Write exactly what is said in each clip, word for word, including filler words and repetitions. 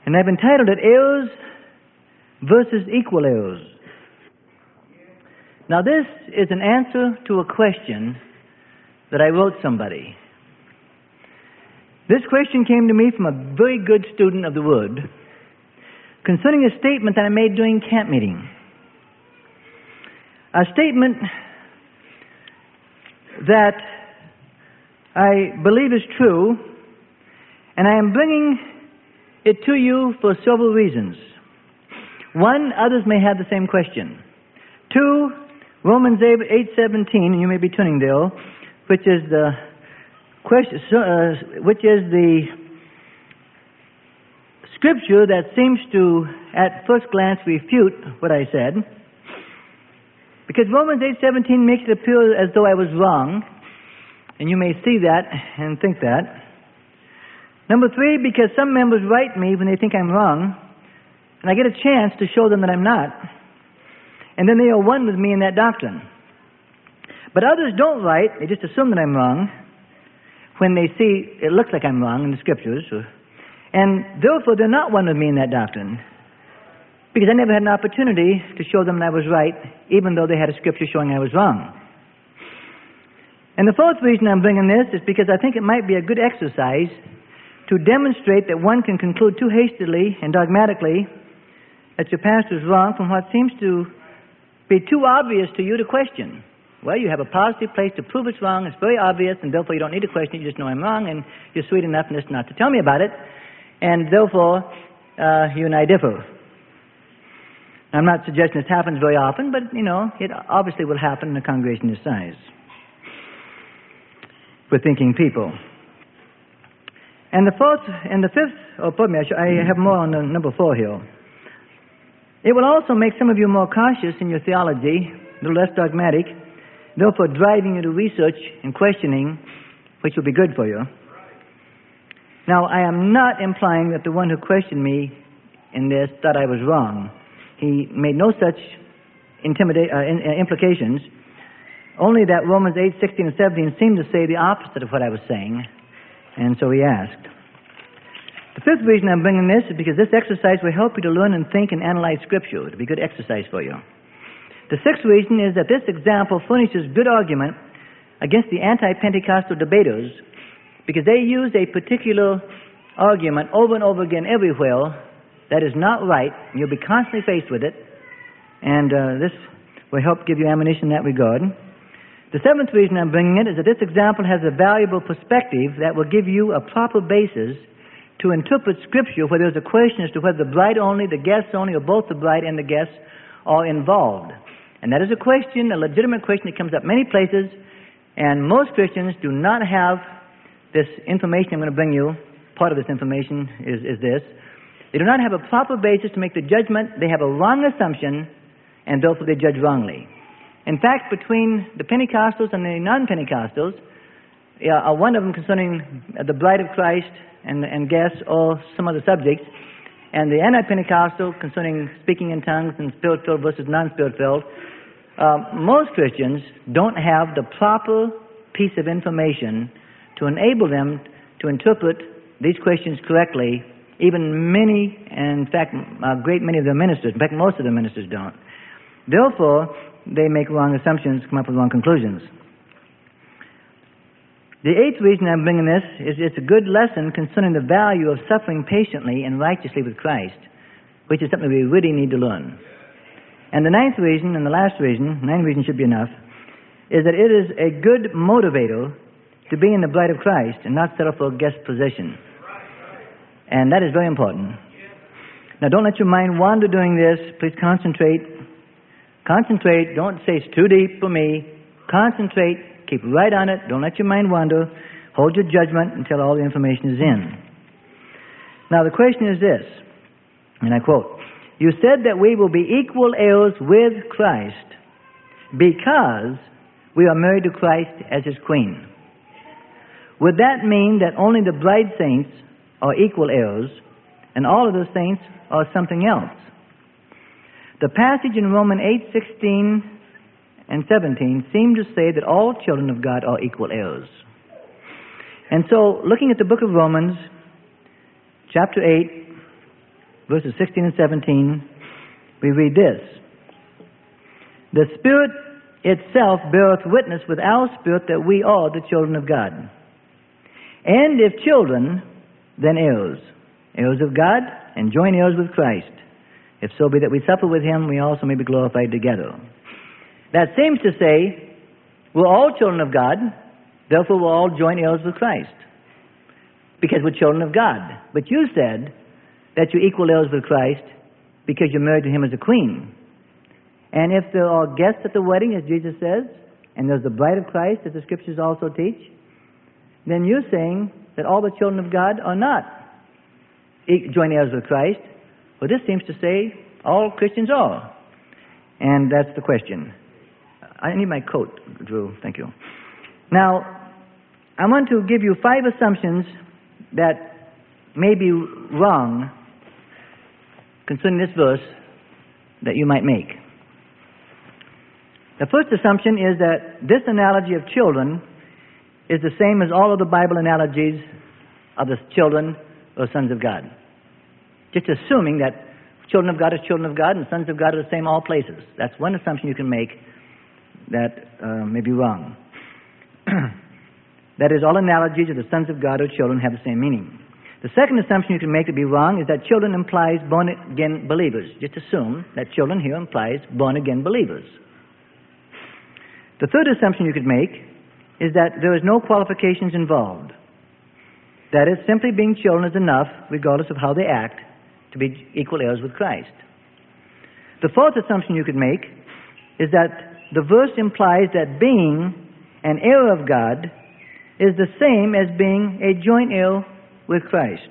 And I've entitled it Heirs versus Equal Heirs. Now this is an answer to a question that I wrote somebody. This question came to me from a very good student of the Word concerning a statement that I made during camp meeting. A statement that I believe is true, and I am bringing it to you for several reasons. One, others may have the same question. Two, Romans eight seventeen, and you may be turning there, which is the question, uh, which is the scripture that seems to, at first glance, refute what I said. Because Romans eight seventeen makes it appear as though I was wrong, and you may see that and think that. Number three, because some members write me when they think I'm wrong, and I get a chance to show them that I'm not. And then they are one with me in that doctrine. But others don't write, they just assume that I'm wrong when they see it looks like I'm wrong in the scriptures. And therefore, they're not one with me in that doctrine. Because I never had an opportunity to show them that I was right, even though they had a scripture showing I was wrong. And the fourth reason I'm bringing this is because I think it might be a good exercise to demonstrate that one can conclude too hastily and dogmatically that your pastor is wrong from what seems to be too obvious to you to question. Well, you have a positive place to prove it's wrong, it's very obvious, and therefore you don't need to question it, you just know I'm wrong, and you're sweet enough just not to tell me about it, and therefore uh, you and I differ. I'm not suggesting this happens very often, but, you know, it obviously will happen in a congregation this size with thinking people. And the fourth, and the fifth, oh, pardon me, I, sh- I have more on the number four here. It will also make some of you more cautious in your theology, a little less dogmatic, therefore driving you to research and questioning, which will be good for you. Now, I am not implying that the one who questioned me in this thought I was wrong. He made no such intimida- uh, in, uh, implications, only that Romans eight, sixteen, and seventeen seemed to say the opposite of what I was saying. And so he asked. The fifth reason I'm bringing this is because this exercise will help you to learn and think and analyze Scripture. It'll be a good exercise for you. The sixth reason is that this example furnishes good argument against the anti-Pentecostal debaters because they use a particular argument over and over again everywhere that is not right, and you'll be constantly faced with it. And uh, this will help give you ammunition in that regard. The seventh reason I'm bringing it is that this example has a valuable perspective that will give you a proper basis to interpret Scripture where there's a question as to whether the bride only, the guests only, or both the bride and the guests are involved. And that is a question, a legitimate question that comes up many places, and most Christians do not have this information I'm going to bring you. Part of this information is, is this. They do not have a proper basis to make the judgment. They have a wrong assumption, and therefore they judge wrongly. In fact, between the Pentecostals and the non-Pentecostals, uh, one of them concerning the bride of Christ and, and guests or some other subjects, and the anti-Pentecostal concerning speaking in tongues and spirit-filled versus non-spirit-filled, uh, most Christians don't have the proper piece of information to enable them to interpret these questions correctly. Even many, and in fact, a great many of the ministers, in fact, most of the ministers don't. Therefore, they make wrong assumptions, come up with wrong conclusions. The eighth reason I'm bringing this is it's a good lesson concerning the value of suffering patiently and righteously with Christ, which is something we really need to learn. And the ninth reason, and the last reason, nine reasons should be enough, is that it is a good motivator to be in the bride of Christ and not settle for a guest position. And that is very important. Now, don't let your mind wander doing this. Please concentrate. Concentrate. Don't say it's too deep for me. Concentrate. Keep right on it. Don't let your mind wander. Hold your judgment until all the information is in. Now, the question is this, and I quote, "You said that we will be equal heirs with Christ because we are married to Christ as His queen. Would that mean that only the bride saints are equal heirs and all of the saints are something else?" The passage in Romans eight, sixteen and seventeen seem to say that all children of God are equal heirs. And so, looking at the book of Romans, chapter eight, verses sixteen and seventeen, we read this. The Spirit itself beareth witness with our spirit that we are the children of God. And if children, then heirs, heirs of God, and joint heirs with Christ. If so be that we suffer with him, we also may be glorified together. That seems to say, we're all children of God, therefore we're all joint heirs with Christ. Because we're children of God. But you said that you're equal heirs with Christ because you're married to him as a queen. And if there are guests at the wedding, as Jesus says, and there's the bride of Christ, as the Scriptures also teach, then you're saying that all the children of God are not joint heirs with Christ. Well, this seems to say all Christians are. And that's the question. I need my coat, Drew. Thank you. Now, I want to give you five assumptions that may be wrong concerning this verse that you might make. The first assumption is that this analogy of children is the same as all of the Bible analogies of the children or sons of God. Just assuming that children of God are children of God and sons of God are the same all places. That's one assumption you can make that uh, may be wrong. That is, all analogies of the sons of God or children have the same meaning. The second assumption you can make to be wrong is that children implies born-again believers. Just assume that children here implies born-again believers. The third assumption you could make is that there is no qualifications involved. That is, simply being children is enough, regardless of how they act, to be equal heirs with Christ. The fourth assumption you could make is that the verse implies that being an heir of God is the same as being a joint heir with Christ.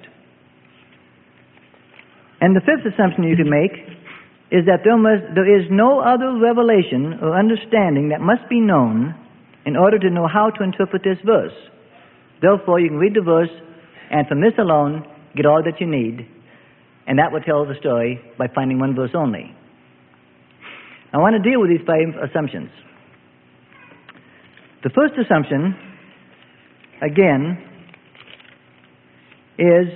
And the fifth assumption you can make is that there, must, there is no other revelation or understanding that must be known in order to know how to interpret this verse. Therefore, you can read the verse and from this alone get all that you need, and that will tell the story by finding one verse only. I want to deal with these five assumptions. The first assumption, again, is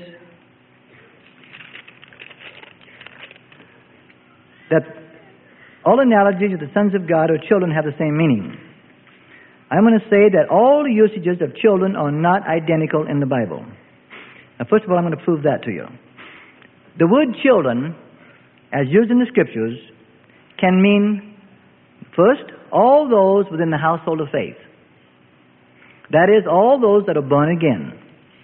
that all analogies of the sons of God or children have the same meaning. I'm going to say that all usages of children are not identical in the Bible. Now, first of all, I'm going to prove that to you. The word children, as used in the Scriptures, can mean, first, all those within the household of faith. That is, all those that are born again.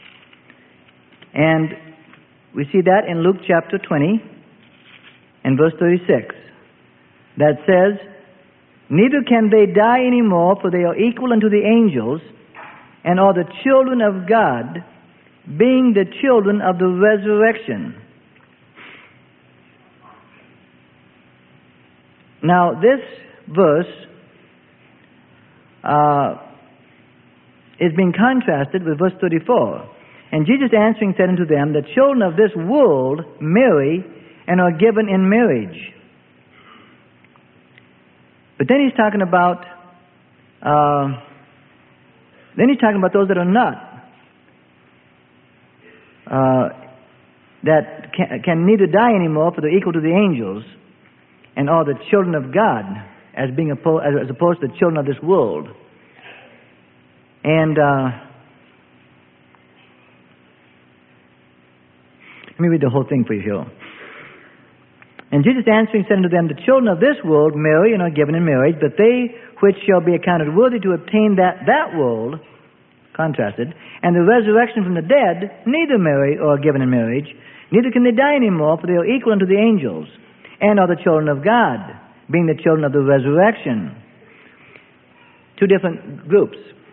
And we see that in Luke chapter twenty and verse thirty-six. That says, neither can they die any more, for they are equal unto the angels, and are the children of God, being the children of the resurrection. Now, this verse uh, is being contrasted with verse thirty-four. And Jesus answering said unto them, the children of this world marry and are given in marriage. But then he's talking about, uh, then he's talking about those that are not, uh, that can, can neither die anymore, for they're equal to the angels, and are the children of God, as being opposed, as opposed to the children of this world. And uh, let me read the whole thing for you here. And Jesus answering said unto them, the children of this world marry and are given in marriage, but they which shall be accounted worthy to obtain that, that world, contrasted, and the resurrection from the dead, neither marry or are given in marriage, neither can they die any more, for they are equal unto the angels, and are the children of God, being the children of the resurrection. Two different groups.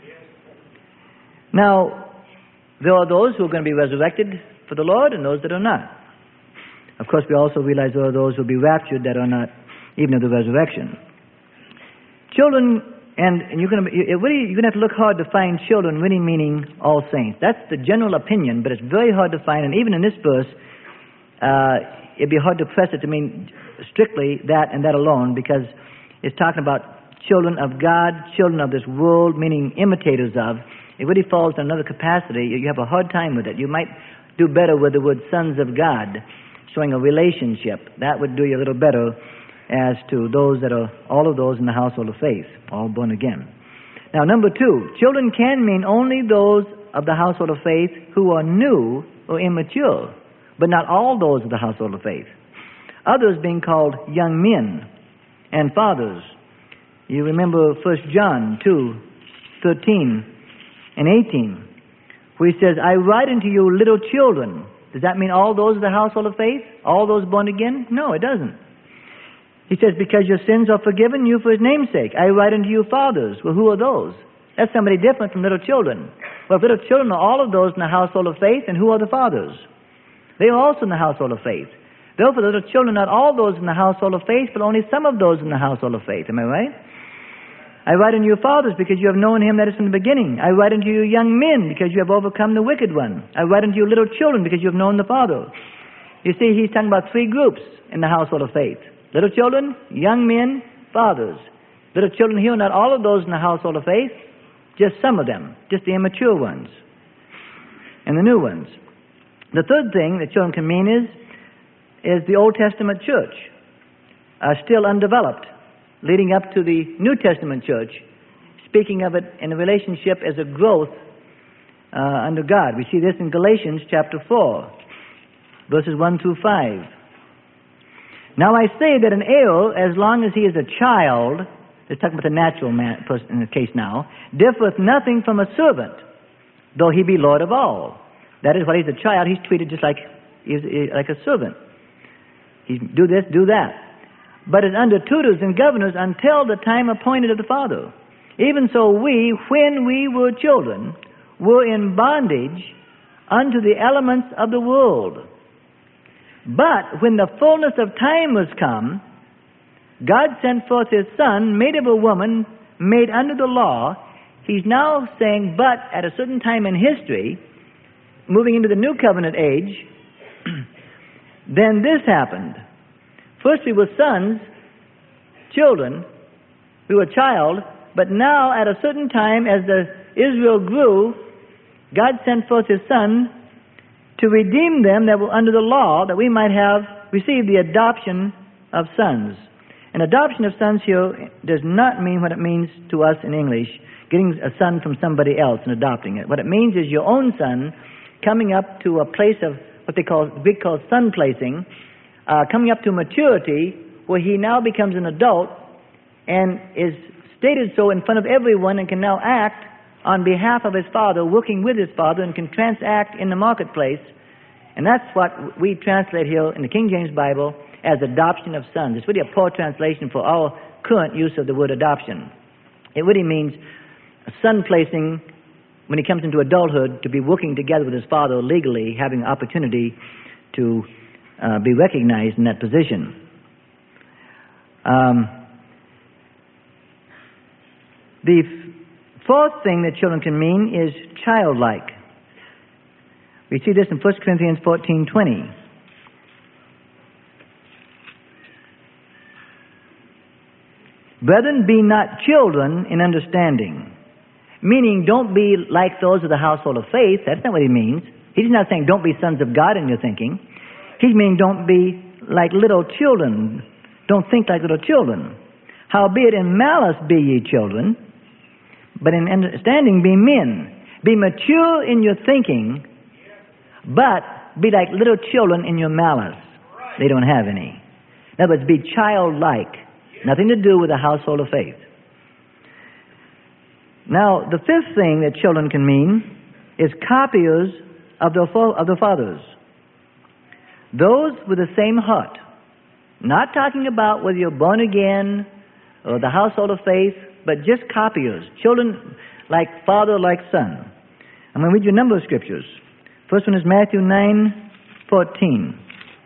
Now, there are those who are going to be resurrected for the Lord and those that are not. Of course, we also realize there are those who will be raptured that are not even of the resurrection. Children, and, and you're going to it really, you're going to have to look hard to find children really meaning all saints. That's the general opinion, but it's very hard to find. And even in this verse, uh, it'd be hard to press it to mean strictly that and that alone, because it's talking about children of God, children of this world, meaning imitators of. It really falls in another capacity. You have a hard time with it. You might do better with the word sons of God. showing a relationship. That would do you a little better as to those that are, all of those in the household of faith, all born again. Now, number two, children can mean only those of the household of faith who are new or immature, but not all those of the household of faith. Others being called young men and fathers. You remember First John two, thirteen and eighteen, where he says, I write unto you little children. Does that mean all those of the household of faith? All those born again? No, it doesn't. He says, because your sins are forgiven you for his name's sake. I write unto you fathers. Well, who are those? That's somebody different from little children. Well, if little children are all of those in the household of faith, then who are the fathers? They are also in the household of faith. Therefore, little children, not all those in the household of faith, but only some of those in the household of faith. Am I right? I write unto you fathers, because you have known him that is from the beginning. I write unto you young men, because you have overcome the wicked one. I write unto you little children, because you have known the Father. You see, he's talking about three groups in the household of faith. Little children, young men, fathers. Little children here, not all of those in the household of faith, just some of them, just the immature ones and the new ones. The third thing that children can mean is, is the Old Testament church, uh, still undeveloped, leading up to the New Testament church, speaking of it in a relationship as a growth uh, under God. We see this in Galatians chapter four, verses one through five. Now I say that an heir, as long as he is a child, they're talking about the natural man person in the case now, differeth nothing from a servant, though he be Lord of all. That is, while he's a child, he's treated just like he's, like a servant. He do this, do that. But is under tutors and governors until the time appointed of the Father. Even so we, when we were children, were in bondage unto the elements of the world. But when the fullness of time was come, God sent forth his Son, made of a woman, made under the law. He's now saying, but at a certain time in history, moving into the new covenant age, then this happened. First we were sons, children, we were a child, but now at a certain time as the Israel grew, God sent forth his Son to redeem them that were under the law, that we might have received the adoption of sons. An adoption of sons here does not mean what it means to us in English, getting a son from somebody else and adopting it. What it means is your own son coming up to a place of what they call, we call son placing, uh, coming up to maturity, where he now becomes an adult and is stated so in front of everyone and can now act on behalf of his father, working with his father, and can transact in the marketplace. And that's what we translate here in the King James Bible as adoption of sons. It's really a poor translation for our current use of the word adoption. It really means a son placing, when he comes into adulthood, to be working together with his father legally, having an opportunity to uh, be recognized in that position. Um, the fourth thing that children can mean is childlike. We see this in First Corinthians fourteen twenty. Brethren, be not children in understanding. Meaning, don't be like those of the household of faith. That's not what he means. He's not saying don't be sons of God in your thinking. He's meaning don't be like little children. Don't think like little children. Howbeit in malice be ye children, but in understanding be men. Be mature in your thinking, but be like little children in your malice. They don't have any. In other words, be childlike. Nothing to do with the household of faith. Now, the fifth thing that children can mean is copiers of the, of the fathers. Those with the same heart. Not talking about whether you're born again or the household of faith, but just copiers. Children like father, like son. I'm going to read you a number of scriptures. First one is Matthew nine fourteen.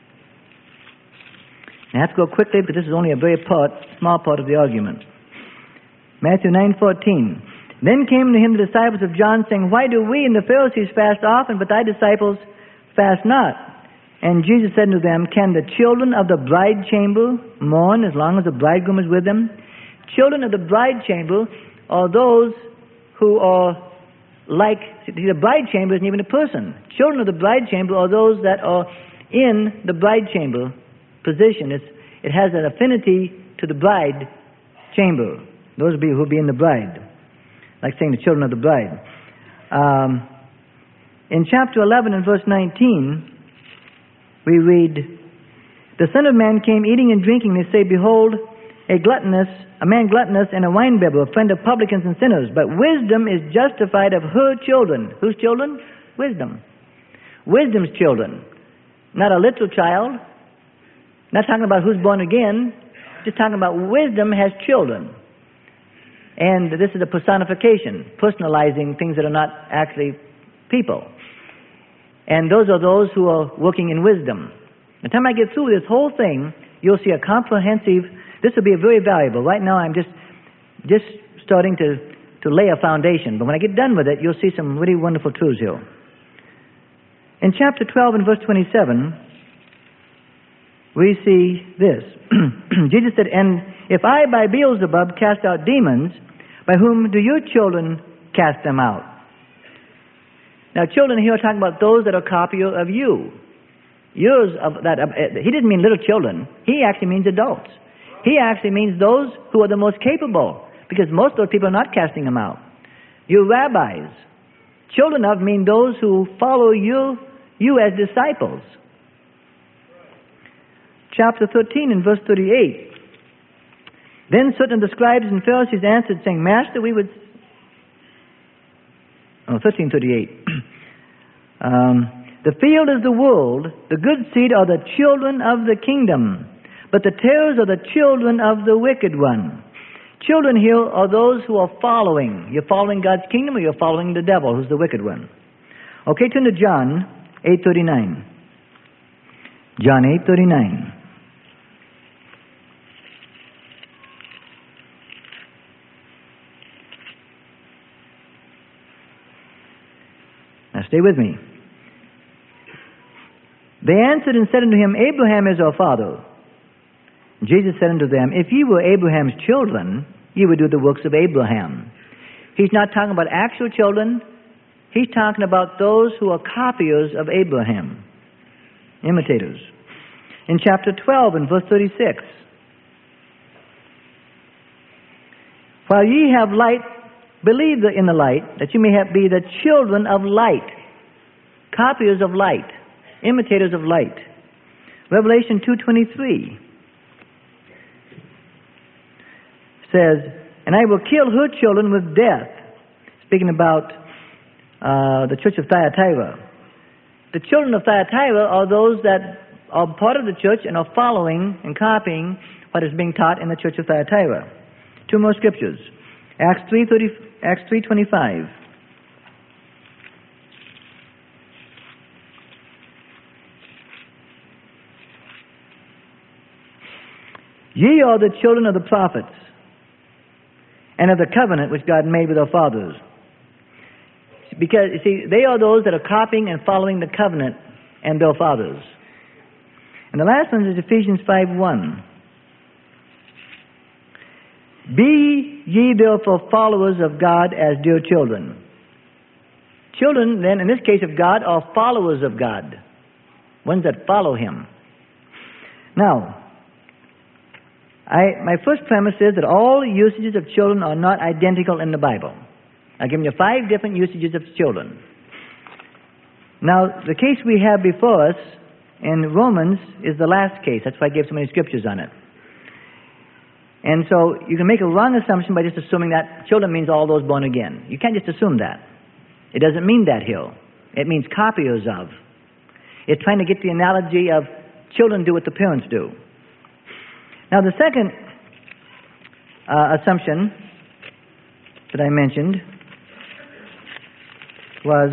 I have to go quickly because this is only a very part, small part of the argument. Matthew nine fourteen. Then came to him the disciples of John, saying, Why do we and the Pharisees fast often, but thy disciples fast not? And Jesus said unto them, Can the children of the bride chamber mourn as long as the bridegroom is with them? Children of the bride chamber are those who are like, the bride chamber isn't even a person. Children of the bride chamber are those that are in the bride chamber position. It's, it has an affinity to the bride chamber. Those will be, who will be in the bride. Like saying the children of the bride. Um, in chapter eleven and verse nineteen, we read, "The Son of Man came eating and drinking. They say, Behold, a gluttonous, a man gluttonous and a winebibber, a friend of publicans and sinners. But wisdom is justified of her children." Whose children? Wisdom. Wisdom's children. Not a little child. Not talking about who's born again. Just talking about wisdom has children. And this is a personification, personalizing things that are not actually people. And those are those who are working in wisdom. By the time I get through this whole thing, you'll see a comprehensive, this will be very valuable. Right now I'm just just starting to, to lay a foundation. But when I get done with it, you'll see some really wonderful truths here. In chapter twelve and verse twenty-seven, we see this. Jesus said, "And if I by Beelzebub cast out demons, by whom do your children cast them out?" Now, children here are talking about those that are copy of you. Yours of that. Uh, he didn't mean little children. He actually means adults. He actually means those who are the most capable, because most of those people are not casting them out. You rabbis, children of mean those who follow you, you as disciples. Chapter thirteen and verse thirty-eight. "Then certain of the scribes and Pharisees answered, saying, Master, we would..." Oh, thirteen thirty-eight. um, "The field is the world, the good seed are the children of the kingdom, but the tares are the children of the wicked one." Children here are those who are following. You're following God's kingdom, or you're following the devil, who's the wicked one. Okay, turn to John eight thirty-nine. John eight thirty-nine. Now stay with me. "They answered and said unto him, Abraham is our father. Jesus said unto them, If ye were Abraham's children, ye would do the works of Abraham." He's not talking about actual children. He's talking about those who are copiers of Abraham, imitators. In chapter twelve and verse thirty-six, "While ye have light, believe in the light, that you may have, be the children of light." Copiers of light, imitators of light. Revelation two twenty-three says, "And I will kill her children with death." Speaking about uh, the church of Thyatira. The children of Thyatira are those that are part of the church and are following and copying what is being taught in the church of Thyatira. Two more scriptures. Acts three thirty, Acts three twenty-five. "Ye are the children of the prophets, and of the covenant which God made with our fathers." Because, you see, they are those that are copying and following the covenant and their fathers. And the last one is Ephesians five one. "Be ye therefore followers of God as dear children." Children, then, in this case of God, are followers of God. Ones that follow Him. Now, I, my first premise is that all usages of children are not identical in the Bible. I've given you five different usages of children. Now, the case we have before us in Romans is the last case. That's why I gave so many scriptures on it. And so you can make a wrong assumption by just assuming that children means all those born again. You can't just assume that. It doesn't mean that here. It means copiers of. It's trying to get the analogy of children do what the parents do. Now, the second uh, assumption that I mentioned was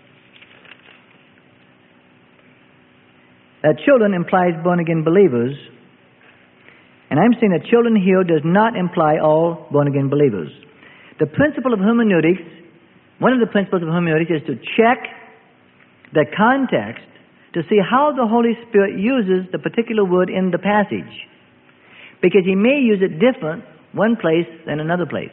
that children implies born-again believers, and I'm saying that children here does not imply all born-again believers. The principle of hermeneutics, one of the principles of hermeneutics is to check the context to see how the Holy Spirit uses the particular word in the passage. Because He may use it different one place than another place.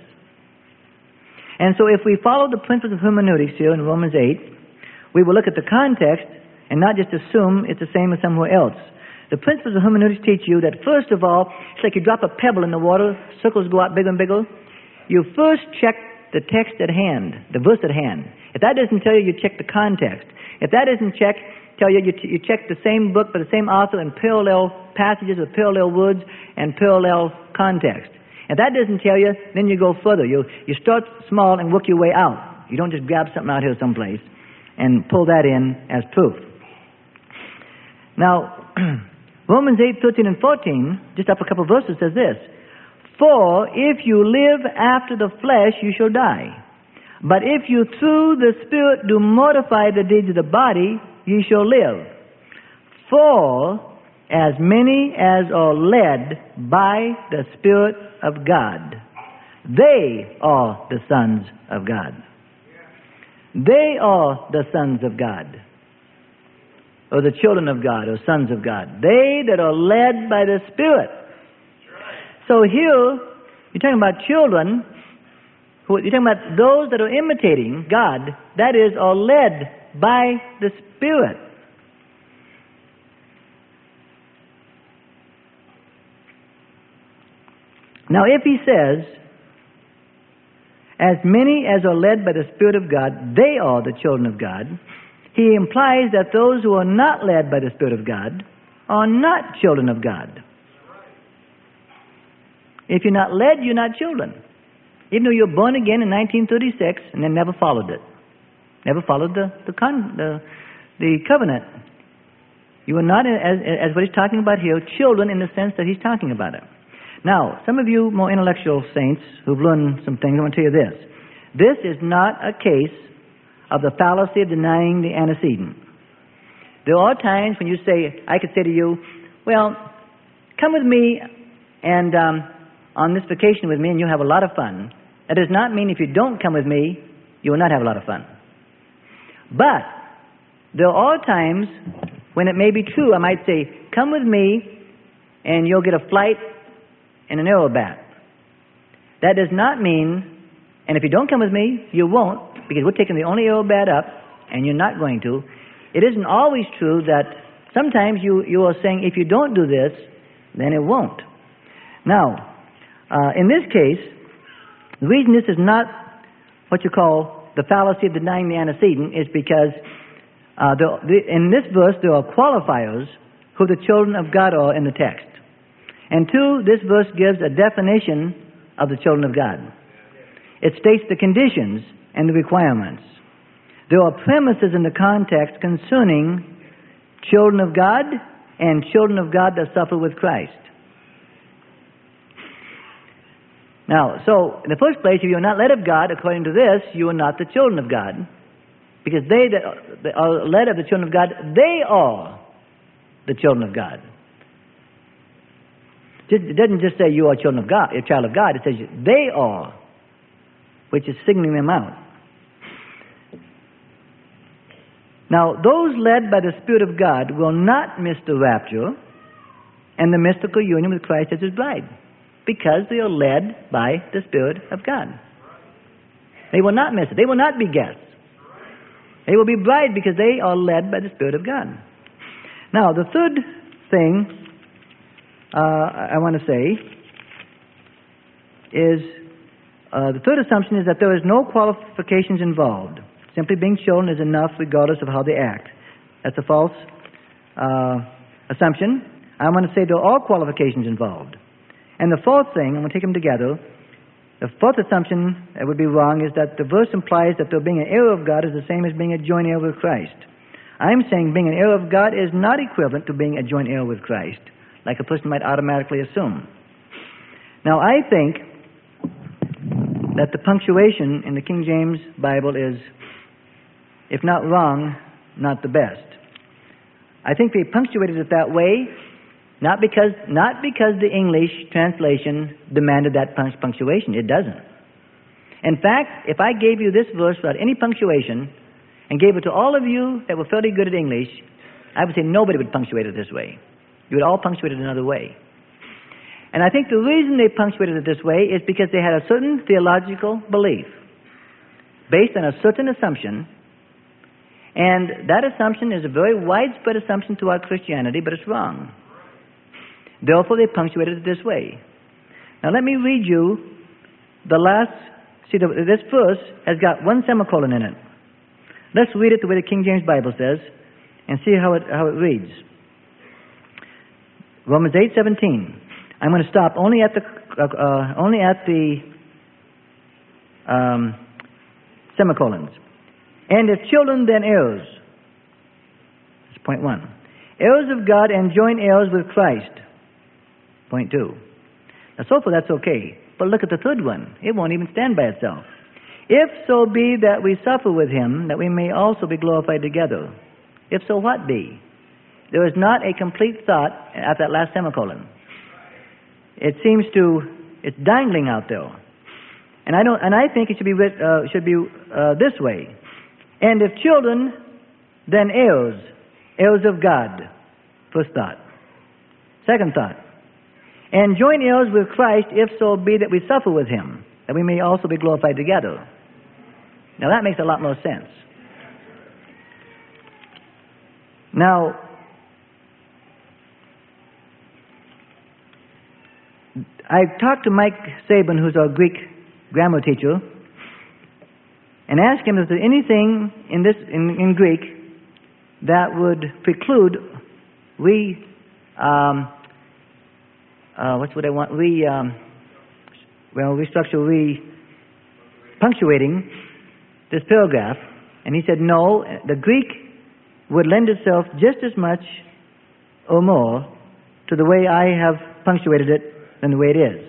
And so if we follow the principles of hermeneutics here in Romans eight, we will look at the context and not just assume it's the same as somewhere else. The principles of hermeneutics teach you that, first of all, it's like you drop a pebble in the water, circles go out bigger and bigger. You first check the text at hand, the verse at hand. If that doesn't tell you, you check the context. If that doesn't check, tell you, you, you check the same book by the same author and parallel passages with parallel words and parallel context. If that doesn't tell you, then you go further. You, you start small and work your way out. You don't just grab something out here someplace and pull that in as proof. Now, Romans eight, thirteen, and fourteen, just up a couple of verses, says this: For if you live after the flesh, you shall die. But if you through the Spirit do mortify the deeds of the body, ye shall live. For as many as are led by the Spirit of God, they are the sons of God. They are the sons of God, or the children of God, or sons of God. They that are led by the Spirit. So here, you're talking about children, who, you're talking about those that are imitating God, that is, are led by the Spirit. Now, if he says, as many as are led by the Spirit of God, they are the children of God, he implies that those who are not led by the Spirit of God are not children of God. If you're not led, you're not children. Even though you're born again in nineteen thirty-six and then never followed it. Never followed the the, con, the, the covenant. You are not, as, as what he's talking about here, children in the sense that he's talking about it. Now, some of you more intellectual saints who've learned some things, I want to tell you this. This is not a case of the fallacy of denying the antecedent. There are times when you say, I could say to you, well, come with me and um, on this vacation with me and you'll have a lot of fun. That does not mean if you don't come with me, you will not have a lot of fun. But there are times when it may be true. I might say, come with me and you'll get a flight and an arrow bat. That does not mean, and if you don't come with me, you won't, because we're taking the only arrow bat up, and you're not going to. It isn't always true that sometimes you, you are saying, if you don't do this, then it won't. Now, uh, in this case, the reason this is not what you call the fallacy of denying the antecedent is because uh, the, the, in this verse there are qualifiers who the children of God are in the text. And two, this verse gives a definition of the children of God. It states the conditions and the requirements. There are premises in the context concerning children of God and children of God that suffer with Christ. Now, so, in the first place, if you are not led of God, according to this, you are not the children of God. Because they that are led of the children of God, they are the children of God. It doesn't just say you are children of God, a child of God. It says they are, which is singling them out. Now, those led by the Spirit of God will not miss the rapture and the mystical union with Christ as his bride, because they are led by the Spirit of God. They will not miss it. They will not be guests. They will be bride because they are led by the Spirit of God. Now, the third thing Uh, I want to say is uh, the third assumption is that there is no qualifications involved. Simply being children is enough regardless of how they act. That's a false uh, assumption. I want to say there are qualifications involved. And the fourth thing, I'm going to take them together. The fourth assumption that would be wrong is that the verse implies that there being an heir of God is the same as being a joint heir with Christ. I'm saying being an heir of God is not equivalent to being a joint heir with Christ, like a person might automatically assume. Now, I think that the punctuation in the King James Bible is, if not wrong, not the best. I think they punctuated it that way, not because, not because the English translation demanded that punctuation. It doesn't. In fact, if I gave you this verse without any punctuation and gave it to all of you that were fairly good at English, I would say nobody would punctuate it this way. You would all punctuate it another way. And I think the reason they punctuated it this way is because they had a certain theological belief based on a certain assumption, And that assumption is a very widespread assumption throughout Christianity, but it's wrong. Therefore, they punctuated it this way. Now, let me read you the last. See, the, this verse has got one semicolon in it. Let's read it the way the King James Bible says and see how it, how it reads. Romans eight seventeen. I'm going to stop only at the uh, uh, only at the um, semicolons. And if children, then heirs. That's point one. Heirs of God and joint heirs with Christ. Point two. Now, so far that's okay. But look at the third one. It won't even stand by itself. If so be that we suffer with him, that we may also be glorified together. If so, what be? There is not a complete thought at that last semicolon. It seems to, it's dangling out there. And I don't, and I think it should be writ, uh, should be uh, this way. And if children, then heirs, heirs of God. First thought. Second thought. And joint heirs with Christ, if so be that we suffer with him, that we may also be glorified together. Now that makes a lot more sense. Now, I talked to Mike Sabin, who's our Greek grammar teacher, and asked him if there's anything in this in, in Greek that would preclude re um, uh, what's what I want re um, well restructure re punctuating this paragraph, and he said no. The Greek would lend itself just as much or more to the way I have punctuated it than the way it is.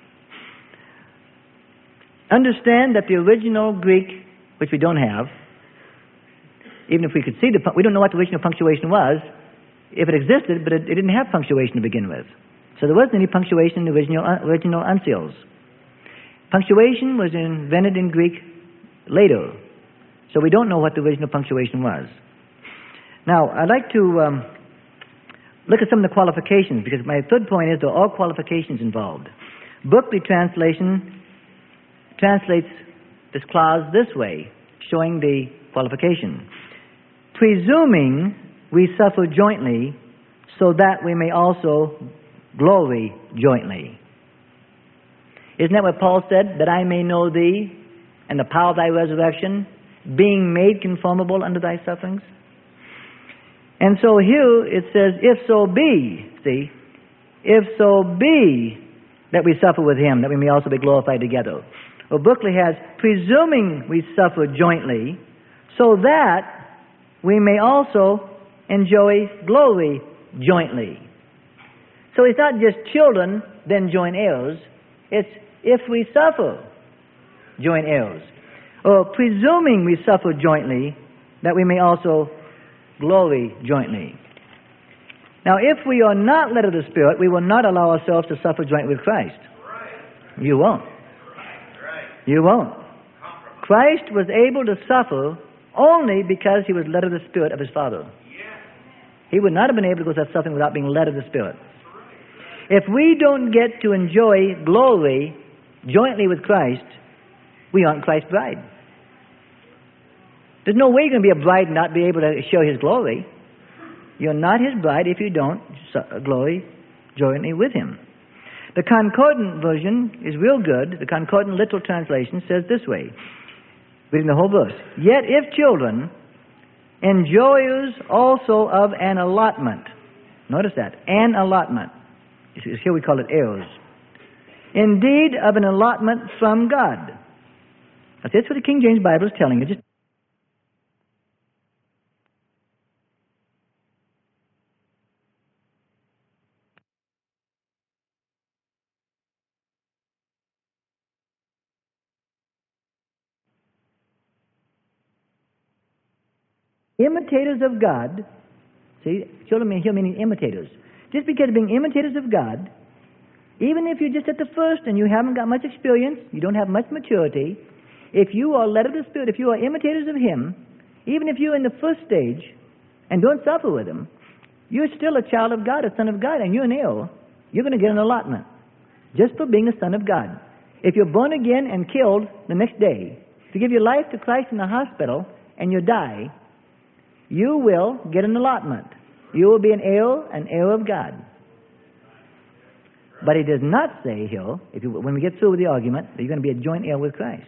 Understand that the original Greek, which we don't have, even if we could see the, we don't know what the original punctuation was, if it existed, but it, it didn't have punctuation to begin with. So there wasn't any punctuation in the original, uh, original uncials. Punctuation was invented in Greek later, so we don't know what the original punctuation was. Now, I'd like to um, look at some of the qualifications, because my third point is there are all qualifications involved. Berkeley translation translates this clause this way, showing the qualification. Presuming we suffer jointly, so that we may also glory jointly. Isn't that what Paul said? That I may know thee and the power of thy resurrection, being made conformable unto thy sufferings. And so here it says, if so be, see, if so be that we suffer with him, that we may also be glorified together. Well, Berkeley has, presuming we suffer jointly, so that we may also enjoy glory jointly. So it's not just children, then joint heirs. It's if we suffer, joint heirs. Or presuming we suffer jointly, that we may also glory jointly. Now, if we are not led of the Spirit, we will not allow ourselves to suffer jointly with Christ. You won't. You won't. Christ was able to suffer only because he was led of the Spirit of his Father. He would not have been able to go through that suffering without being led of the Spirit. If we don't get to enjoy glory jointly with Christ, we aren't Christ's bride. There's no way you're going to be a bride and not be able to show his glory. You're not his bride if you don't glory jointly with him. The Concordant version is real good. The Concordant literal translation says this way, reading the whole verse. Yet if children, enjoyers also of an allotment. Notice that, an allotment. Here we call it heirs. Indeed, of an allotment from God. That's what the King James Bible is telling you. Just imitators of God. See, children here meaning imitators. Just because of being imitators of God, even if you're just at the first and you haven't got much experience, you don't have much maturity, if you are led of the Spirit, if you are imitators of him, even if you're in the first stage and don't suffer with him, you're still a child of God, a son of God, and you're an heir. You're going to get an allotment just for being a son of God. If you're born again and killed the next day, if you give your life to Christ in the hospital and you die, you will get an allotment. You will be an heir, an heir of God. But he does not say here, if you, when we get through with the argument, that you're going to be a joint heir with Christ.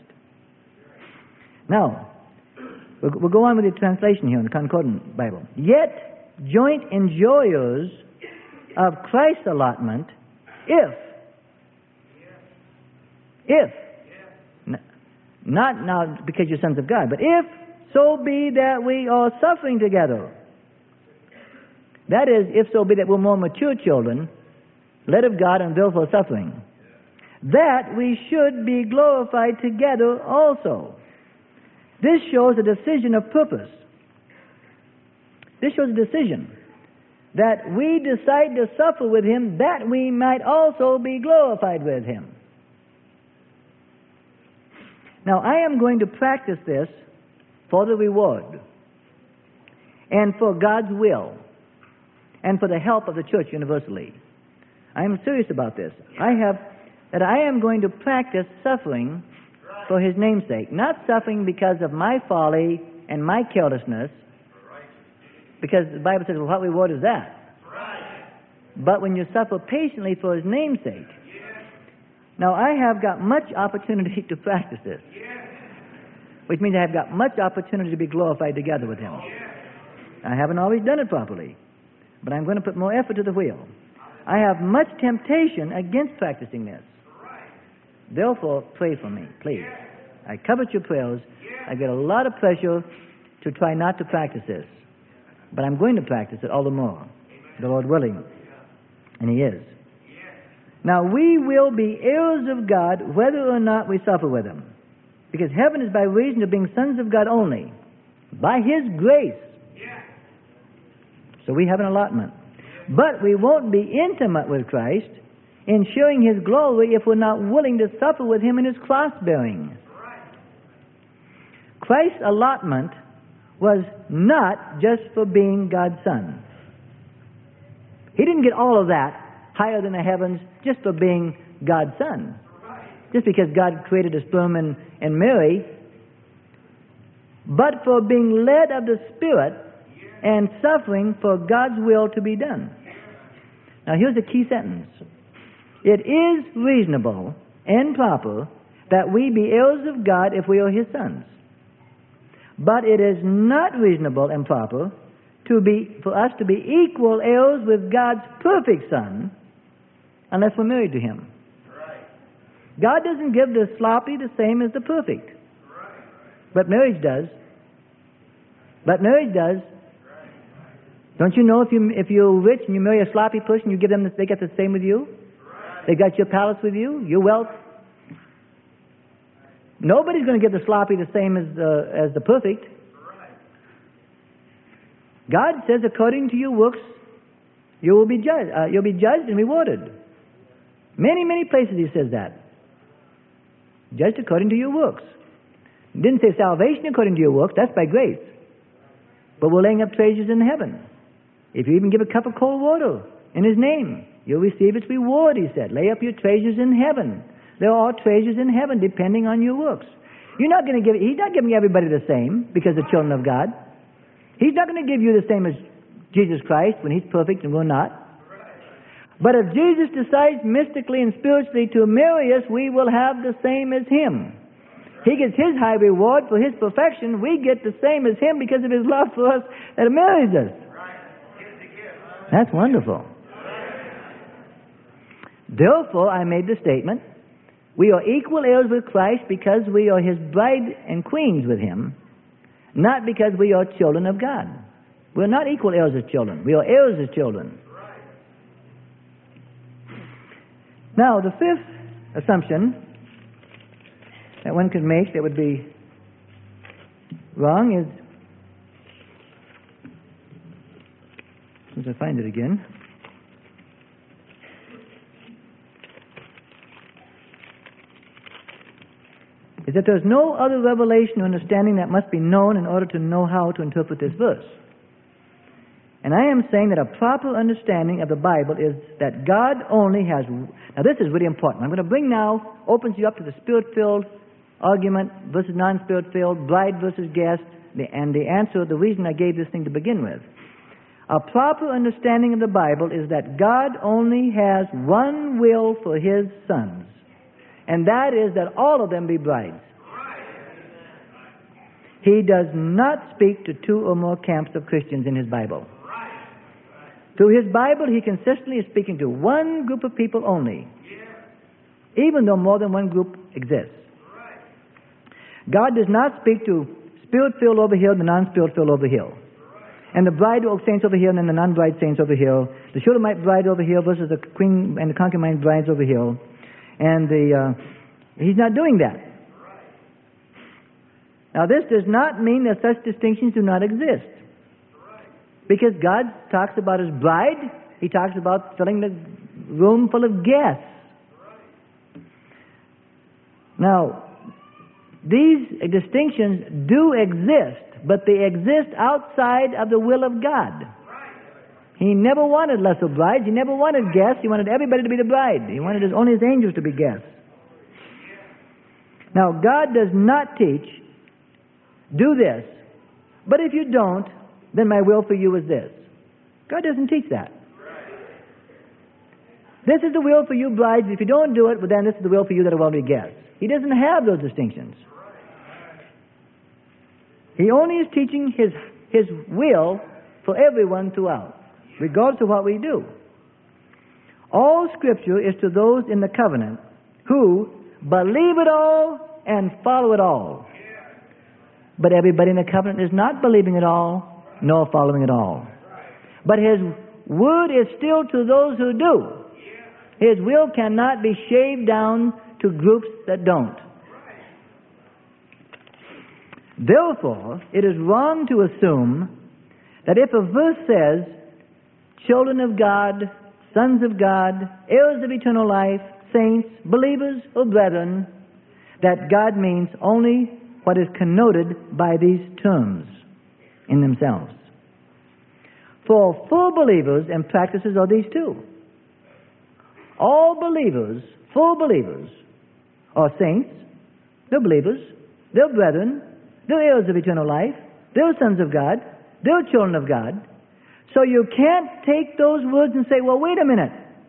Now, we'll, we'll go on with the translation here in the Concordant Bible. Yet, joint enjoyers of Christ's allotment, if, if, n- not now because you're sons of God, but if so be that we are suffering together. That is, if so be that we're more mature children, led of God and therefore suffering, that we should be glorified together also. This shows a decision of purpose. This shows a decision that we decide to suffer with him that we might also be glorified with him. Now, I am going to practice this for the reward and for God's will and for the help of the church universally. I am serious about this. I have that I am going to practice suffering for his name's sake, not suffering because of my folly and my carelessness, because the Bible says, well, what reward is that? But when you suffer patiently for his name's sake. Now, I have got much opportunity to practice this, which means I have got much opportunity to be glorified together with him. I haven't always done it properly, but I'm going to put more effort to the wheel. I have much temptation against practicing this. Therefore, pray for me, please. I covet your prayers. I get a lot of pressure to try not to practice this. But I'm going to practice it all the more, the Lord willing. And he is. Now, we will be heirs of God whether or not we suffer with him. Because heaven is by reason of being sons of God only. By his grace. So we have an allotment. But we won't be intimate with Christ in sharing his glory if we're not willing to suffer with him in his cross-bearing. Christ's allotment was not just for being God's son. He didn't get all of that higher than the heavens just for being God's son. Just because God created a sperm and, and Mary, but for being led of the Spirit and suffering for God's will to be done. Now here's the key sentence. It is reasonable and proper that we be heirs of God if we are his sons. But it is not reasonable and proper to be for us to be equal heirs with God's perfect Son unless we're married to him. God doesn't give the sloppy the same as the perfect. But marriage does. But marriage does. Don't you know if you if you're rich and you marry a sloppy person, you give them the, they get the same with you? They got your palace with you, your wealth. Nobody's going to give the sloppy the same as the as the perfect. God says, according to your works, you will be judged. Uh, you'll be judged and rewarded. Many, many places he says that. Judged according to your works. He didn't say salvation according to your works. That's by grace. But we're laying up treasures in heaven. If you even give a cup of cold water in his name, you'll receive its reward, he said. Lay up your treasures in heaven. There are treasures in heaven depending on your works. You're not going to give, he's not giving everybody the same because they're children of God. He's not going to give you the same as Jesus Christ when he's perfect and we're not. But if Jesus decides mystically and spiritually to marry us, we will have the same as him. He gets his high reward for his perfection. We get the same as him because of his love for us that marries us. That's wonderful. Therefore, I made the statement, we are equal heirs with Christ because we are his bride and queens with him, not because we are children of God. We're not equal heirs as children. We are heirs as children. Now, the fifth assumption that one could make that would be wrong is, since I find it again, is that there's no other revelation or understanding that must be known in order to know how to interpret this verse. And I am saying that a proper understanding of the Bible is that God only has... Now this is really important. I'm going to bring now, opens you up to the Spirit-filled argument versus non-Spirit-filled, bride versus guest, the, and the answer, the reason I gave this thing to begin with. A proper understanding of the Bible is that God only has one will for His sons, and that is that all of them be brides. He does not speak to two or more camps of Christians in His Bible. Through His Bible, He consistently is speaking to one group of people only, even though more than one group exists. God does not speak to Spirit-filled over here and the non-Spirit-filled over here. And the bride saints over here and then the non-bride saints over here. The Shulamite bride over here versus the queen and the concubine brides over here. And the uh, He's not doing that. Now this does not mean that such distinctions do not exist. Because God talks about His bride, He talks about filling the room full of guests. Now, these distinctions do exist, but they exist outside of the will of God. He never wanted lesser brides. He never wanted guests. He wanted everybody to be the bride. He wanted his, only His angels to be guests. Now, God does not teach, do this, but if you don't, then my will for you is this. God doesn't teach that. This is the will for you brides. If you don't do it, well, then this is the will for you that are well to be guests. He doesn't have those distinctions. He only is teaching His, His will for everyone throughout, regardless of what we do. All Scripture is to those in the covenant who believe it all and follow it all. But everybody in the covenant is not believing it all, nor following it all. But His word is still to those who do. His will cannot be shaved down to groups that don't. Therefore, it is wrong to assume that if a verse says, children of God, sons of God, heirs of eternal life, saints, believers, or brethren, that God means only what is connoted by these terms in themselves. For full believers and practices are these two. All believers, full believers, are saints, they're believers, they're brethren, they're heirs of eternal life, they're sons of God, they're children of God. So you can't take those words and say, well, wait a minute.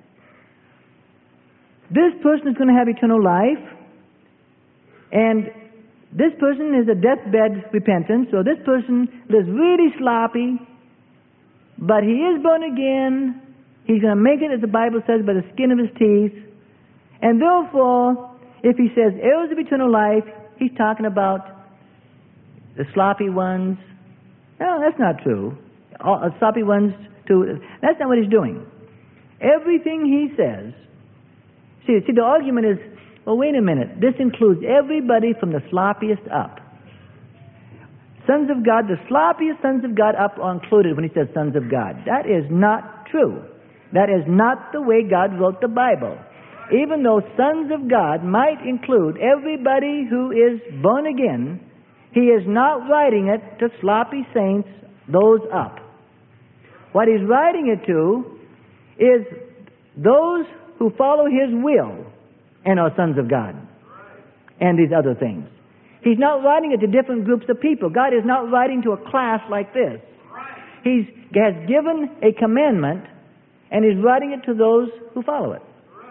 This person is going to have eternal life, and this person is a deathbed repentance, so this person lives really sloppy, but he is born again. He's going to make it, as the Bible says, by the skin of his teeth. And therefore, if he says heirs of eternal life, he's talking about the sloppy ones. No, that's not true. All, uh, sloppy ones, too. That's not what he's doing. Everything he says, see, see, the argument is, well, wait a minute. This includes everybody from the sloppiest up. Sons of God, the sloppiest sons of God up are included when he says sons of God. That is not true. That is not the way God wrote the Bible. Even though sons of God might include everybody who is born again, He is not writing it to sloppy saints, those up. What He's writing it to is those who follow His will and are sons of God, and these other things. He's not writing it to different groups of people. God is not writing to a class like this. He has given a commandment, and He's writing it to those who follow it.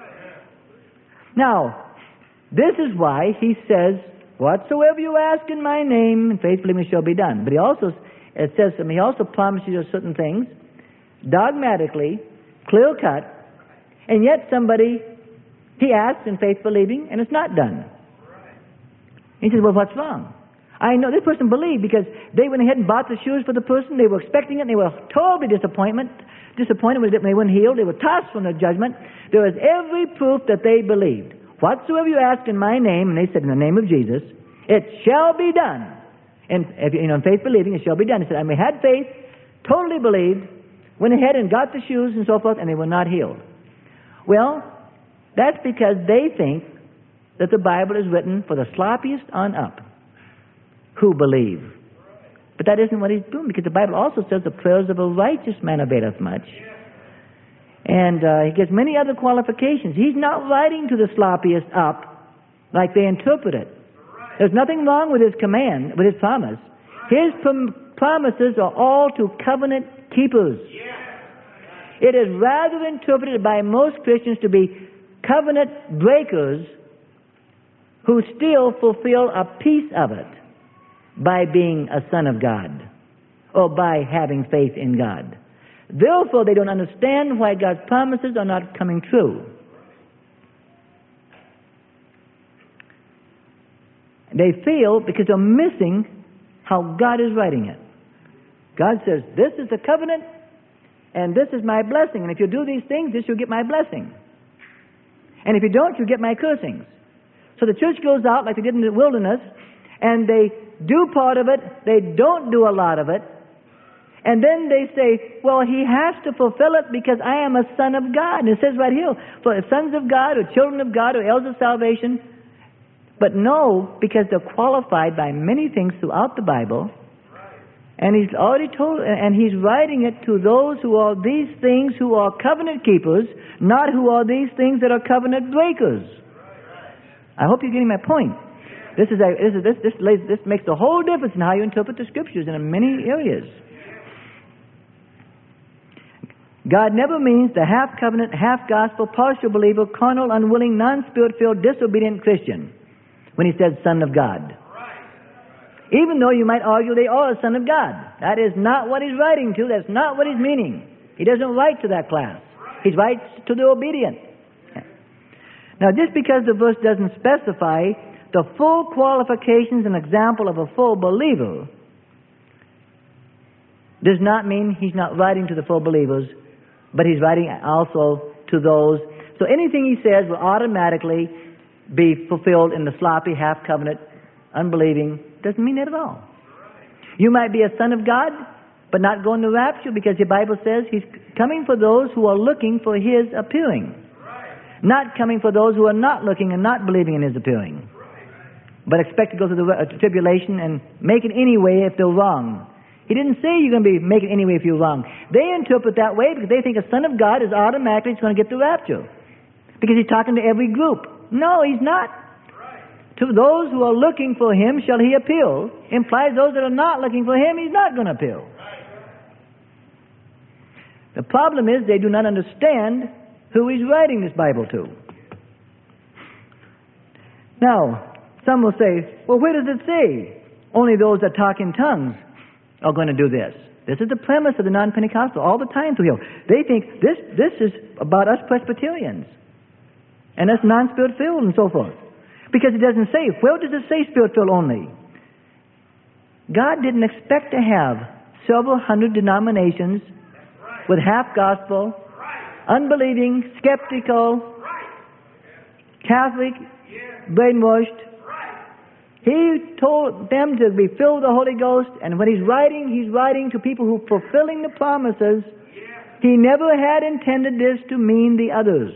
Now, this is why He says, whatsoever you ask in my name, in faith believing, shall be done. But He also, it says, and He also promises you certain things, dogmatically, clear cut, and yet somebody, he asks in faith believing, and it's not done. He says, well, what's wrong? I know this person believed because they went ahead and bought the shoes for the person. They were expecting it, and they were totally disappointment, disappointed when they weren't healed. They were tossed from the judgment. There was every proof that they believed. Whatsoever you ask in my name, and they said, in the name of Jesus, it shall be done. And if you know, in faith believing, it shall be done. He said, and we had faith, totally believed, went ahead and got the shoes and so forth, and they were not healed. Well, that's because they think that the Bible is written for the sloppiest on up who believe. But that isn't what he's doing, because the Bible also says the prayers of a righteous man availeth much. And uh, he gives many other qualifications. He's not writing to the sloppiest up like they interpret it. There's nothing wrong with his command, with his promise. His prom- promises are all to covenant keepers. It is rather interpreted by most Christians to be covenant breakers who still fulfill a piece of it by being a son of God or by having faith in God. Therefore, they don't understand why God's promises are not coming true. They feel because they're missing how God is writing it. God says, this is the covenant, and this is my blessing. And if you do these things, this you'll get my blessing. And if you don't, you get my cursings. So the church goes out like they did in the wilderness, and they do part of it, they don't do a lot of it, and then they say, well, he has to fulfill it because I am a son of God. And it says right here, for sons of God or children of God or heirs of salvation. But no, because they're qualified by many things throughout the Bible. And he's already told, and he's writing it to those who are these things who are covenant keepers, not who are these things that are covenant breakers. I hope you're getting my point. This is a, this is this this lays, this makes a whole difference in how you interpret the scriptures in many areas. God never means the half covenant, half gospel, partial believer, carnal, unwilling, non-spirit filled, disobedient Christian when he says son of God. Even though you might argue they are a son of God. That is not what he's writing to. That's not what he's meaning. He doesn't write to that class. He writes to the obedient. Now, just because the verse doesn't specify the full qualifications and example of a full believer does not mean he's not writing to the full believers, but he's writing also to those. So anything he says will automatically be fulfilled in the sloppy, half-covenant, unbelieving. Doesn't mean that at all. You might be a son of God, but not going to rapture because the Bible says he's coming for those who are looking for his appearing. Not coming for those who are not looking and not believing in his appearing. But expect to go through the uh, tribulation and make it anyway if they're wrong. He didn't say you're going to be making it anyway if you're wrong. They interpret that way because they think a son of God is automatically going to get the rapture. Because he's talking to every group. No, he's not. To those who are looking for him shall he appeal. Implies those that are not looking for him, he's not going to appeal. The problem is they do not understand who he's writing this Bible to. Now, some will say, well, where does it say only those that talk in tongues are going to do this? This is the premise of the non-Pentecostal all the time through here. They think this, this is about us Presbyterians and us non-spirit filled and so forth. Because it doesn't say. Where does it say spirit filled only? God didn't expect to have several hundred denominations with half gospel, unbelieving, skeptical, Catholic, brainwashed. He told them to be filled with the Holy Ghost, and when he's writing, he's writing to people who are fulfilling the promises. He never had intended this to mean the others.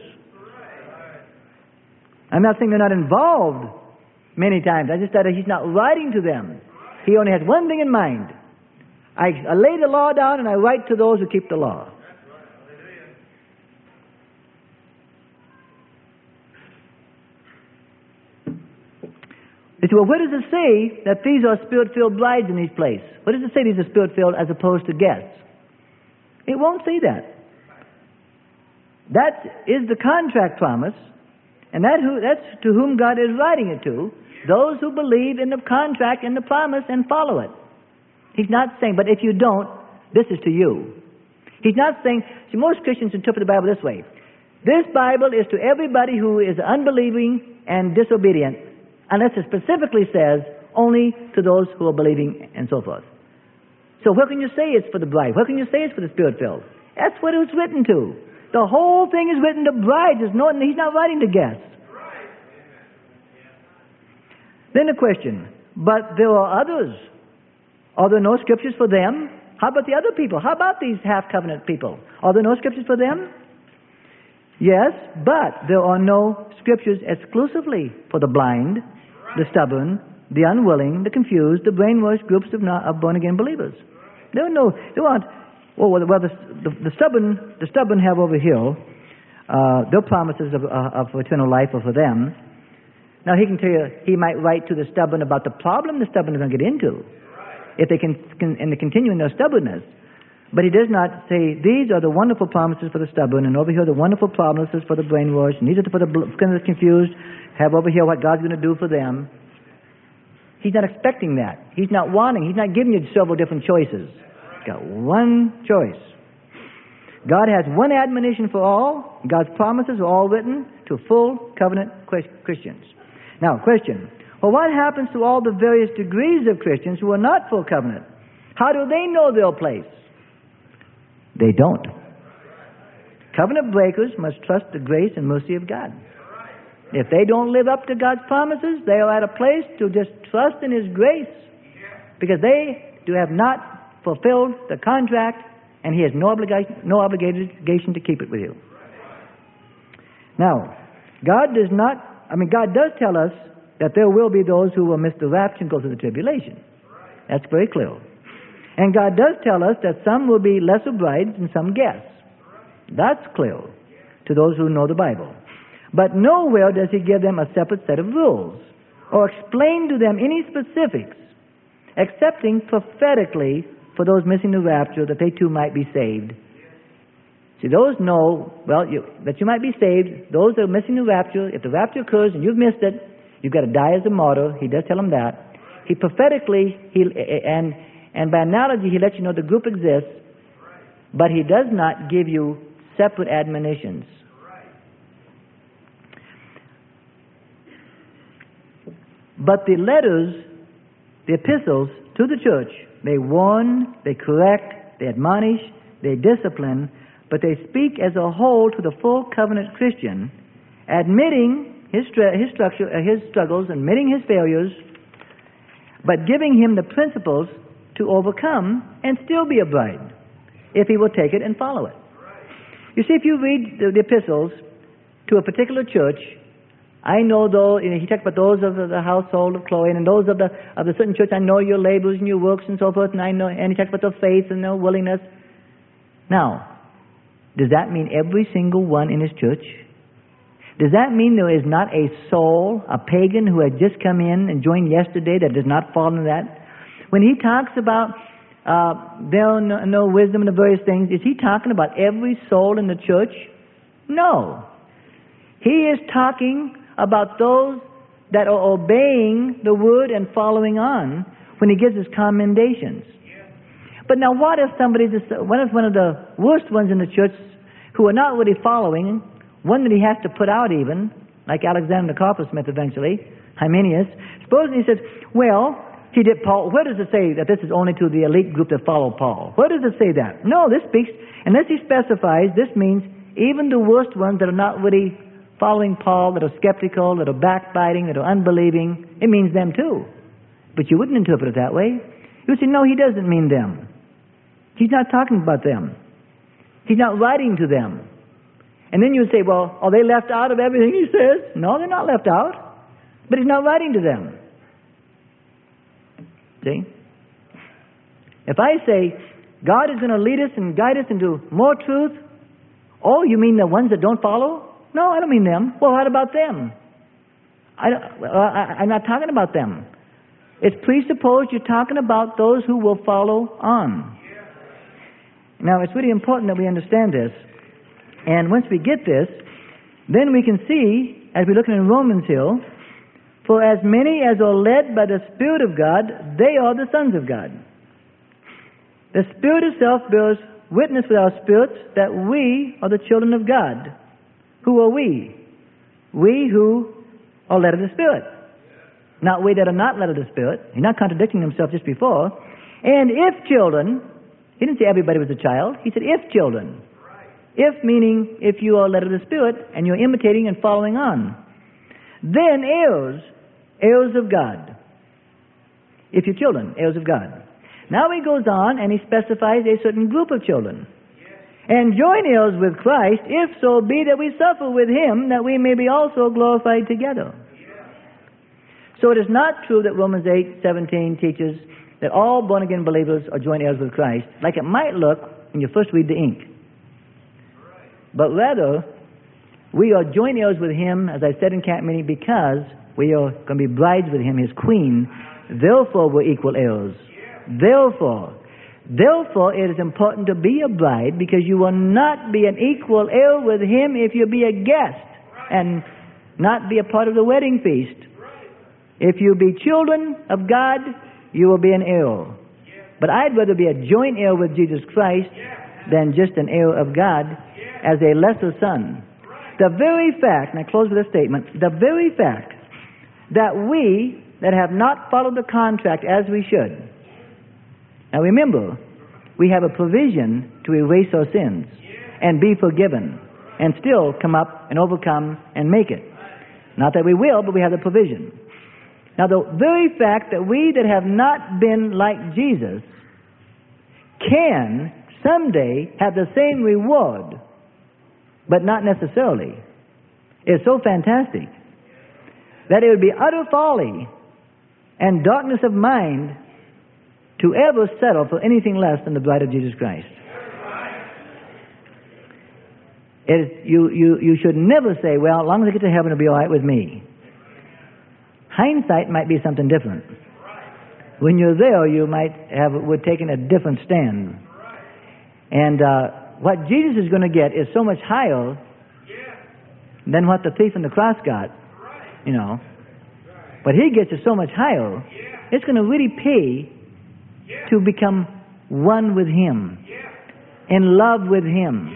I'm not saying they're not involved many times. I just said he's not writing to them. He only has one thing in mind. I, I lay the law down and I write to those who keep the law. They say, well, where does it say that these are spirit-filled brides in each place? What does it say these are spirit-filled as opposed to guests? It won't say that. That is the contract promise. And that who, that's to whom God is writing it to, those who believe in the contract and the promise and follow it. He's not saying, but if you don't, this is to you. He's not saying, see, most Christians interpret the Bible this way. This Bible is to everybody who is unbelieving and disobedient, unless it specifically says only to those who are believing and so forth. So what can you say it's for the bride? What can you say it's for the Spirit-filled? That's what it was written to. The whole thing is written to brides. There's no, he's not writing to guests. Then the question, but there are others. Are there no scriptures for them? How about the other people? How about these half-covenant people? Are there no scriptures for them? Yes, but there are no scriptures exclusively for the blind, the stubborn, the unwilling, the confused, the brainwashed groups of, not, of born-again believers. There are no, there aren't. Oh, well, the, the, the stubborn, the stubborn have over here, uh, their promises of, uh, of eternal life are for them. Now, he can tell you, he might write to the stubborn about the problem the stubborn is going to get into. if they can, can and they continue in their stubbornness. But he does not say, these are the wonderful promises for the stubborn, and over here are the wonderful promises for the brainwashed, and these are for the kind of confused, have over here what God's going to do for them. He's not expecting that. He's not wanting, he's not giving you several different choices. He's got one choice. God has one admonition for all. God's promises are all written to full covenant Christians. Now, question. Well, what happens to all the various degrees of Christians who are not full covenant? How do they know their place? They don't. Covenant breakers must trust the grace and mercy of God. If they don't live up to God's promises, they are at a place to just trust in His grace, because they do have not fulfilled the contract, and He has no obligation, no obligation to keep it with you. Now, God does not, I mean, God does tell us that there will be those who will miss the rapture and go through the tribulation. That's very clear. And God does tell us that some will be lesser brides and some guests. That's clear to those who know the Bible. But nowhere does He give them a separate set of rules or explain to them any specifics, excepting prophetically for those missing the rapture, that they too might be saved. See, those know, well, you, that you might be saved. Those that are missing the rapture, if the rapture occurs and you've missed it, you've got to die as a martyr. He does tell them that. He prophetically, he and and by analogy, He lets you know the group exists, but He does not give you separate admonitions. But the letters, the epistles to the church, they warn, they correct, they admonish, they discipline, but they speak as a whole to the full covenant Christian, admitting his, his, structure, his struggles, admitting his failures, but giving him the principles to overcome and still be a bride, if he will take it and follow it. You see, if you read the, the epistles to a particular church, I know though, you know, he talks about those of the household of Chloe, and those of the of the certain church, I know your labors and your works and so forth, and I know, and he talks about their faith and their willingness. Now, does that mean every single one in his church? Does that mean there is not a soul, a pagan who had just come in and joined yesterday that does not fall into that? When he talks about uh, there no, no wisdom and the various things, is he talking about every soul in the church? No. He is talking about those that are obeying the word and following on when he gives his commendations. But now what if somebody, just, what if one of the worst ones in the church who are not really following, one that he has to put out even, like Alexander the coppersmith eventually, Hymenaeus, supposing he says, well, he did Paul, where does it say that this is only to the elite group that follow Paul? Where does it say that? No, this speaks, unless he specifies, this means even the worst ones that are not really following Paul, that are skeptical, that are backbiting, that are unbelieving, it means them too. But you wouldn't interpret it that way. You would say, no, he doesn't mean them. He's not talking about them. He's not writing to them. And then you would say, well, are they left out of everything he says? No, they're not left out. But he's not writing to them. See? If I say, God is going to lead us and guide us into more truth, oh, you mean the ones that don't follow? No, I don't mean them. Well, what about them? I don't, I, I'm not talking about them. It's presupposed you're talking about those who will follow on. Now, it's really important that we understand this. And once we get this, then we can see, as we're looking in Romans here, for as many as are led by the Spirit of God, they are the sons of God. The Spirit itself bears witness with our spirits that we are the children of God. Who are we? We who are led of the Spirit. Not we that are not led of the Spirit. He's not contradicting himself just before. And if children, he didn't say everybody was a child. He said if children. If meaning if you are led of the Spirit and you're imitating and following on. Then heirs, heirs of God. If you're children, heirs of God. Now he goes on and he specifies a certain group of children. And join heirs with Christ, if so be that we suffer with him, that we may be also glorified together. So it is not true that Romans eight seventeen teaches that all born-again believers are joint heirs with Christ, like it might look when you first read the ink. But rather, we are joint heirs with him, as I said in camp meeting, because we are going to be brides with him, his queen. Therefore, we're equal heirs. Therefore, therefore it is important to be a bride, because you will not be an equal heir with him if you be a guest and not be a part of the wedding feast. If you be children of God, you will be an heir. But I'd rather be a joint heir with Jesus Christ than just an heir of God as a lesser son. The very fact, and I close with a statement, the very fact that we that have not followed the contract as we should. Now remember, we have a provision to erase our sins and be forgiven and still come up and overcome and make it. Not that we will, but we have the provision. Now the very fact that we that have not been like Jesus can someday have the same reward, but not necessarily, is so fantastic that it would be utter folly and darkness of mind to ever settle for anything less than the bride of Jesus Christ. It is, you, you, you should never say, well, as long as I get to heaven, it'll be all right with me. Hindsight might be something different. When you're there, you might have would taken a different stand. And uh, what Jesus is going to get is so much higher than what the thief on the cross got. You know, what he gets is so much higher. It's going to really pay to become one with him, in love with him.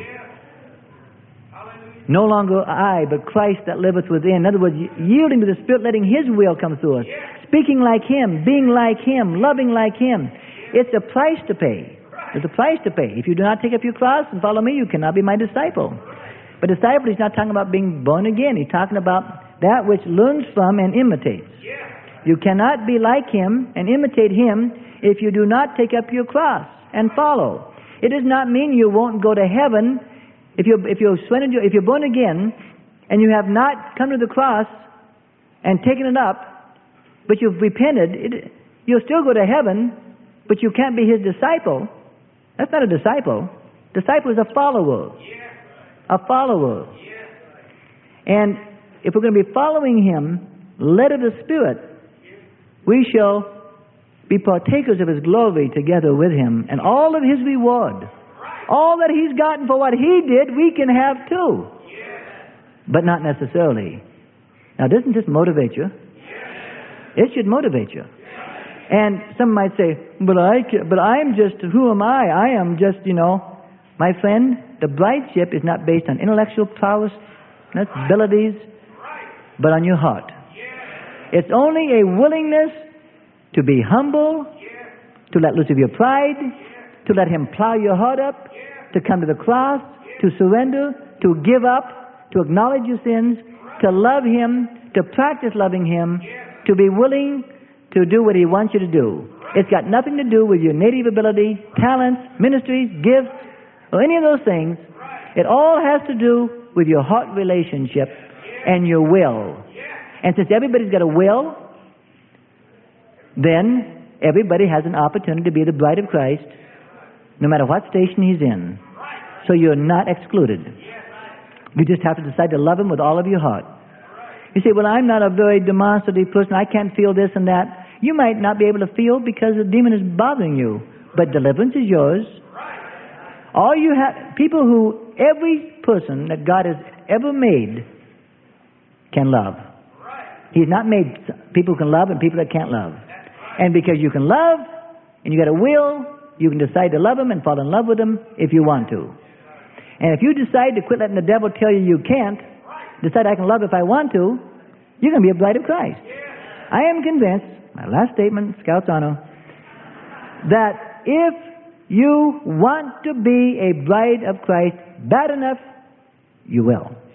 No longer I, but Christ that liveth within. In other words, yielding to the Spirit, letting his will come through us, speaking like him, being like him, loving like him. It's a price to pay. There's a price to pay. If you do not take up your cross and follow me, you cannot be my disciple. But disciple, he's not talking about being born again. He's talking about that which learns from and imitates. You cannot be like him and imitate him if you do not take up your cross and follow. It does not mean you won't go to heaven if you're, if you're, if you're born again and you have not come to the cross and taken it up, but you've repented. It, you'll still go to heaven, but you can't be his disciple. That's not a disciple. Disciple is a follower. A follower. And if we're going to be following him, led of the Spirit, we shall be partakers of his glory together with him and all of his reward. All that he's gotten for what he did, we can have too. But not necessarily. Now, doesn't this motivate you? It should motivate you. And some might say, but, I, but I'm just, who am I? I am just, you know, my friend, the brideship is not based on intellectual prowess, not abilities, but on your heart. It's only a willingness to be humble, to let loose of your pride, to let him plow your heart up, to come to the cross, to surrender, to give up, to acknowledge your sins, to love him, to practice loving him, to be willing to do what he wants you to do. It's got nothing to do with your native ability, talents, ministries, gifts, or any of those things. It all has to do with your heart relationship and your will. And since everybody's got a will, then everybody has an opportunity to be the bride of Christ, no matter what station he's in. So you're not excluded. You just have to decide to love him with all of your heart. You say, well, I'm not a very demonstrative person. I can't feel this and that. You might not be able to feel because the demon is bothering you. But deliverance is yours. All you have, people who, every person that God has ever made can love. He's not made people who can love and people that can't love. And because you can love and you got a will, you can decide to love him and fall in love with him if you want to. And if you decide to quit letting the devil tell you you can't, decide I can love if I want to, you're going to be a bride of Christ. I am convinced, my last statement, Scout's honor, that if you want to be a bride of Christ bad enough, you will.